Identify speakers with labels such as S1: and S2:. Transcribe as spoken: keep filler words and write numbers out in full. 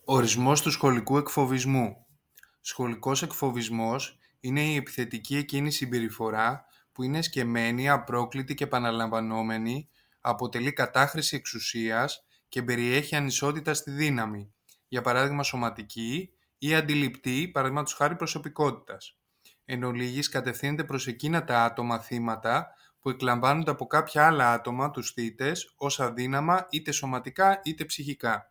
S1: Ορισμός του σχολικού εκφοβισμού. Σχολικός εκφοβισμός είναι η επιθετική εκείνη συμπεριφορά που είναι εσκεμμένη, απρόκλητη και επαναλαμβανόμενη, αποτελεί κατάχρηση εξουσίας και περιέχει ανισότητα στη δύναμη, για παράδειγμα σωματική ή αντιληπτή, παραδείγματος χάρη προσωπικότητας. Εν ολίγης κατευθύνεται προς εκείνα τα άτομα θύματα που εκλαμβάνονται από κάποια άλλα άτομα, τους θύτες, ως αδύναμα είτε σωματικά είτε ψυχικά.